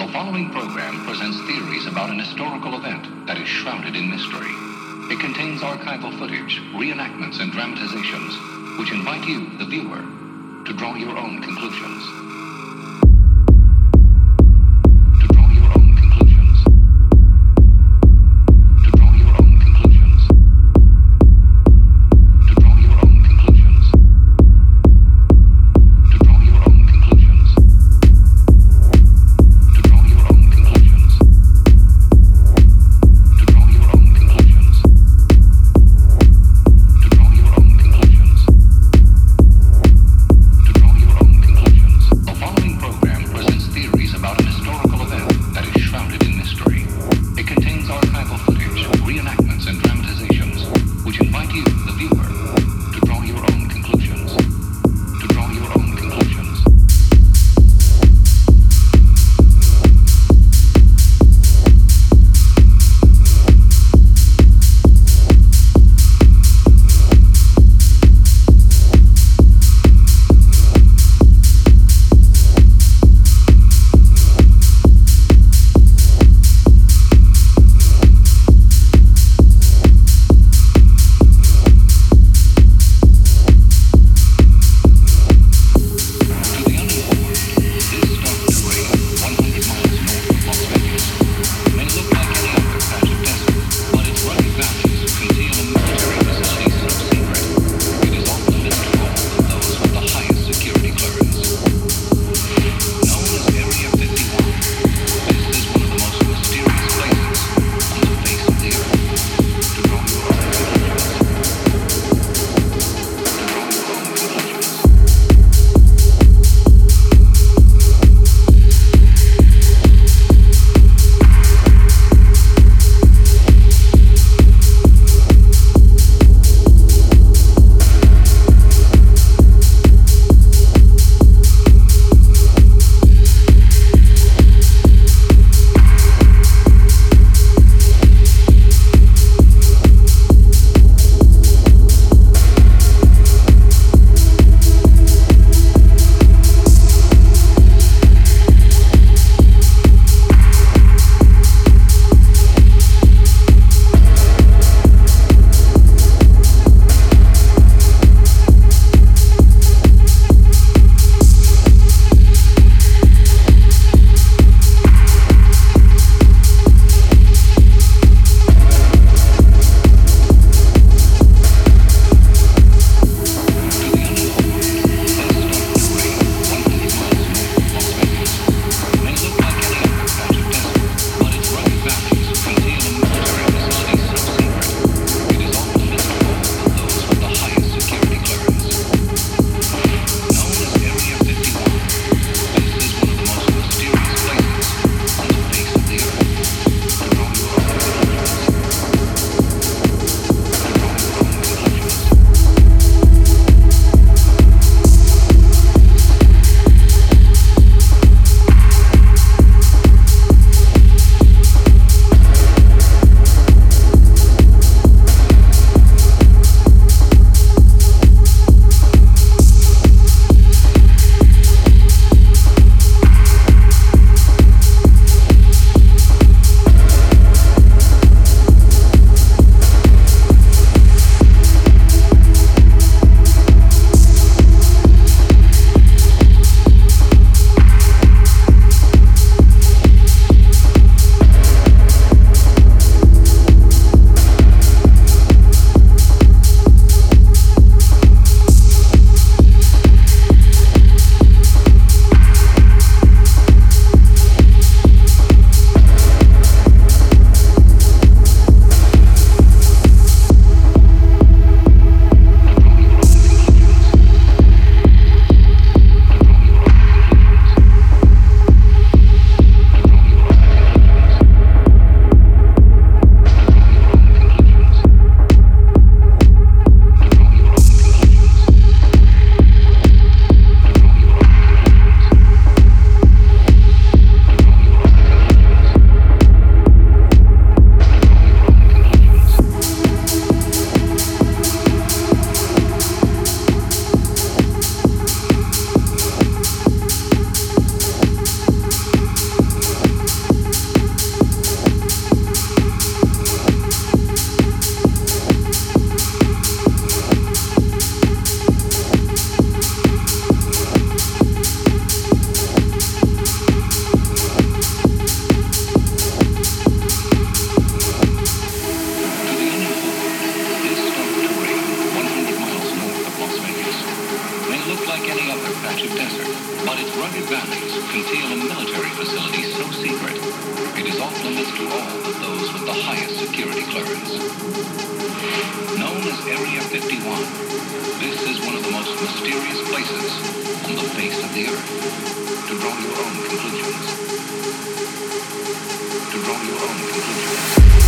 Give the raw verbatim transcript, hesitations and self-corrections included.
following program presents theories about an historical event that is shrouded in mystery. It contains archival footage, reenactments, and dramatizations, which invite you, the viewer, to draw your own conclusions. To draw your own conclusions. To draw your own conclusions. To draw your own conclusions. To draw your own conclusions. To draw your own conclusions. To draw your own conclusions. To draw your own conclusions. To draw your own conclusions. conceal a military facility so secret, it is off limits to all but those with the highest security clearance. Known as Area fifty-one, this is one of the most mysterious places on the face of the Earth. To draw your own conclusions. To draw your own conclusions.